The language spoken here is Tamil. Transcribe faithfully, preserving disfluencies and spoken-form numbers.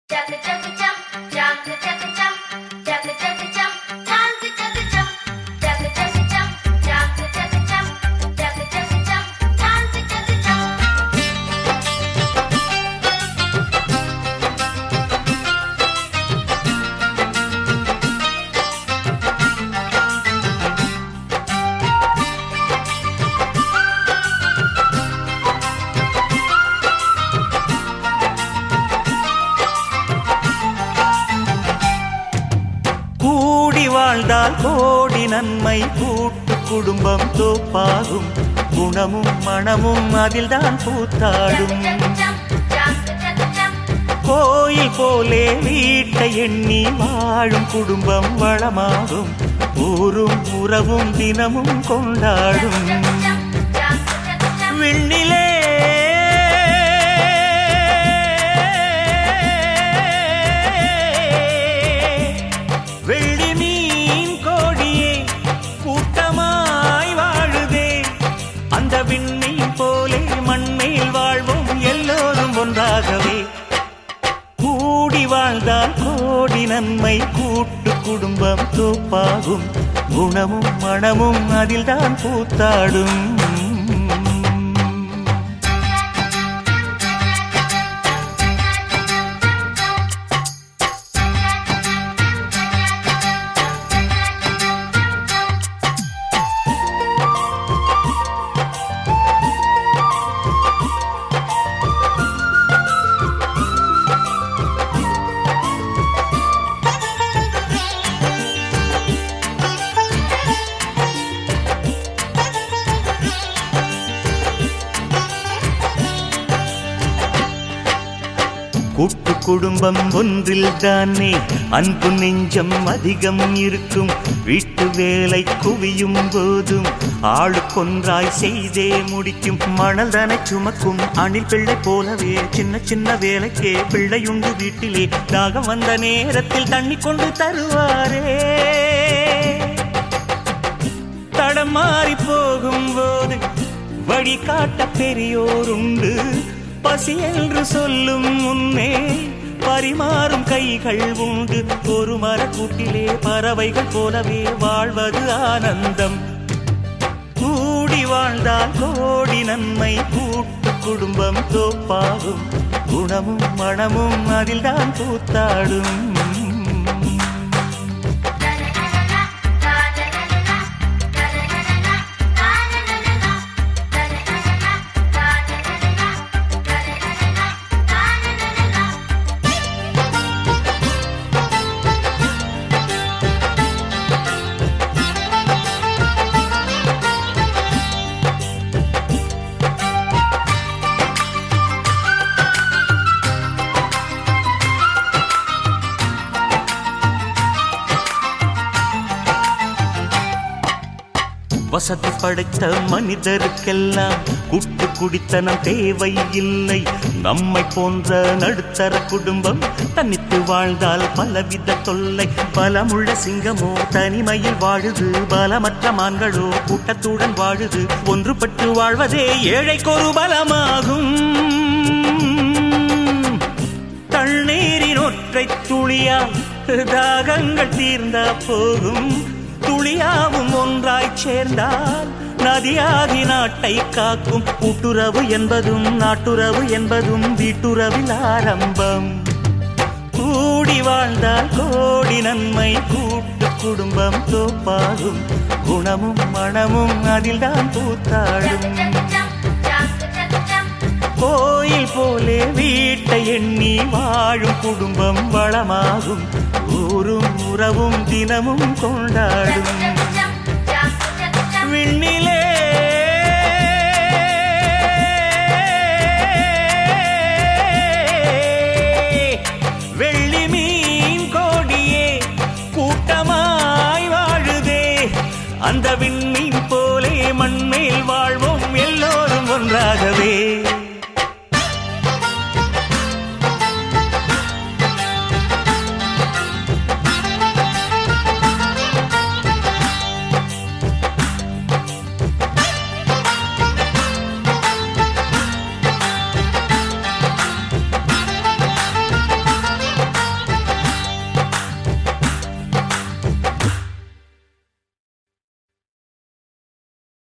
வாழ்ந்தால் கோடி நன்மை கூட்டு குடும்பம் தோப்பாகும் குணமும் மனமும் அதில்தான் பூத்தாடும் கோயில் போலே வீட்டை எண்ணி வாழும் குடும்பம் வளமாகும் ஊரும் உறவும் தினமும் கொண்டாடும் விண்ணிலே கூடி வாழ்ந்தால் கோடி நன்மை கூட்டு குடும்பம் தோப்பாகும் குணமும் மனமும் அதில்தான் பூத்தாடும் கூட்டு குடும்பம் ஒன்றில் தானே அன்பு நெஞ்சம் அதிகம் இருக்கும் வீட்டு வேலை குவியும் போதும் ஆளுக்கொன்றாய் செய்தே முடிக்கும் மணல் தானே சுமக்கும் அணில் பிள்ளை போலவே சின்ன சின்ன வேலைக்கே பிள்ளையுண்டு வீட்டிலே தாகம் வந்த நேரத்தில் தண்ணி கொண்டு தருவாரே தடம் மாறி போகும் போது வழிகாட்ட பெரியோருண்டு பசி என்று சொல்லும் முன்னே பரிமாறும் கைகள் உண்டு ஒரு மரக்கூட்டிலே பறவைகள் போலவே வாழ்வது ஆனந்தம் கூடி வாழ்ந்தால் கோடி நன்மை கூட்டு குடும்பம் தோப்பாகும் குணமும் மனமும் அதில்தான் பூத்தாடும் வசதி படைத்த மனிதருக்கெல்லாம் கூட்டு குடித்தனம் தேவை இல்லை நம்மை போன்ற நடுத்தர குடும்பம் தனித்து வாழ்ந்தால் பலவித தொல்லை பலமுள்ள சிங்கமோ தனிமையில் வாழுது பலமற்ற மான்களோ கூட்டத்துடன் வாழுது ஒன்றுபட்டு வாழ்வதே ஏழைக்கொரு பலமாகும் தண்ணீரின் ஒற்றை துளியால் தாகங்கள் தீர்ந்தா போகும் துளியாவும் ஒன்றாய் சேர்ந்தால் நதியாகி நாட்டை காக்கும் கூட்டுறவு என்பதும் நாட்டுறவு என்பதும் வீட்டுறவில் ஆரம்பம் கூடி வாழ்ந்தால் கோடி நன்மை கூட்டு குடும்பம் தோப்பாகும் குணமும் மனமும் அதில்தான் பூத்தாடும் கோயில் போலே வீட்டை எண்ணி வாழும் குடும்பம் வளமாகும் ஊரும் உறவும் தினமும் கொண்டாடும் விண்ணிலே வெள்ளி மீன் கோடியே கூட்டமாய் வாழுதே அந்த விண்ணி